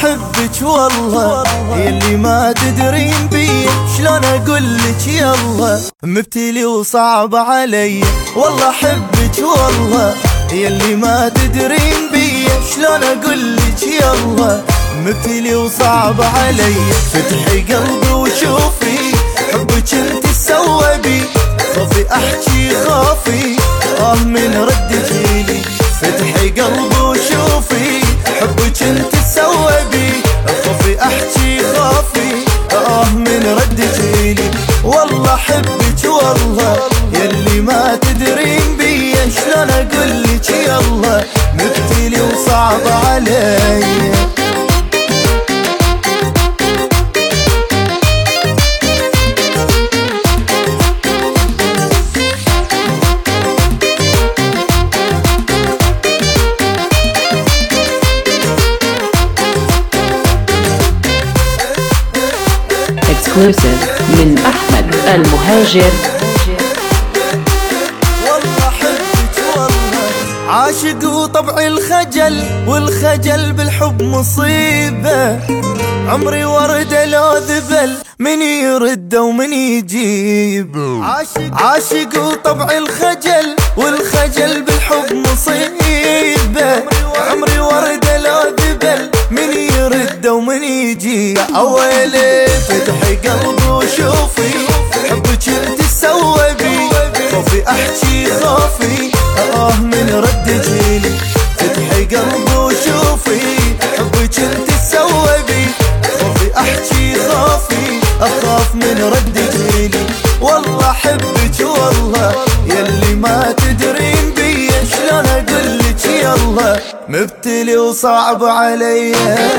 احبك والله يلي ما تدرين بي، شلون اقولك يلا مبتلي وصعب علي. والله احبك والله يلي ما تدرين بي، شلون اقولك يلا مبتلي وصعب علي. فتحي قلبي وشوفي حبك انت سوى بي، خوفي احكي خوفي من ردك لي. فتحي قلبي وشوفي حبك انت سوى بي، خوفي احكي خوفي من ردك لي. والله احبك والله يلي ما تدرين بي، شلون اقولك يلا مبتلي وصعب علي. exclusive من أحمد المهاجر. والله حبك والله عاشق وطبع الخجل، والخجل بالحب مصيبة. عمري وردة لو ذبل من يرد ومن يجيب. عاشق وطبع الخجل، والخجل بالحب مصيبة. عمري وردة لو ذبل من يرد ومن يجيب. اويلي فتحي قلبي وشوفي حبك انت سوى بي، خوفي احكي خوفي من ردك لي. فتحي قلبي وشوفي حبك انت سوى بي، خوفي احكي خوفي اخاف من ردك لي. والله احبك والله يلي ما تدرين بي، شلون اقولك يلا مبتلي وصعب علي.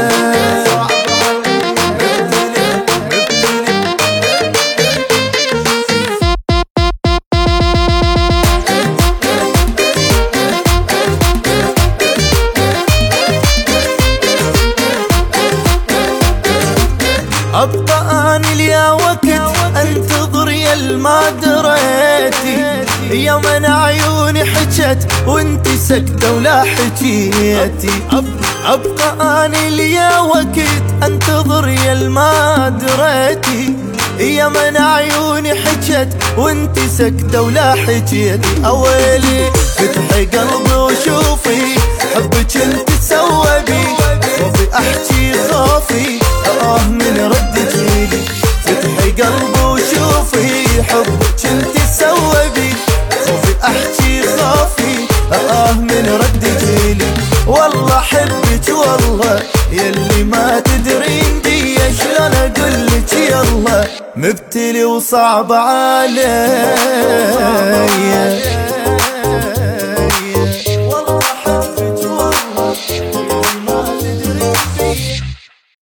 ابقى اني ليا وقت انتظر يا ما دريتي، يا من عيوني حجت وانت سكتة ولا حكيتي. ابقى اني ليا وقت انتظر يا ما دريتي، يا من عيوني حجت وانت سكتة ولا حكيتي. اويلي فتحي قلبي وشوفي حبك انت سوى بي، خوفي احكي خوفي من ردك لي. فتحي قلبي وشوفي حبك انت سوى بي، خوفي احكي خوفي من ردك لي. والله احبك والله يلي ما تدرين بي، شلون اقولك يلا مبتلي وصعب علي.